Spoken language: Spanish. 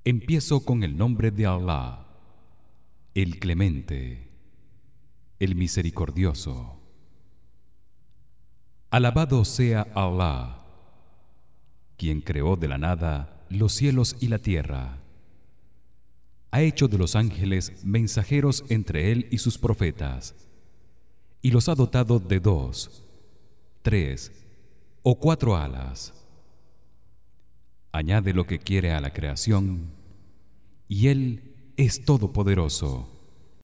Empiezo con el nombre de Allah, el Clemente, el Misericordioso. Alabado sea Allah, quien creó de la nada los cielos y la tierra. Ha hecho de los ángeles mensajeros entre él y sus profetas, y los ha dotado de 2, 3 o 4 alas. Añade lo que quiere a la creación, y él es todopoderoso.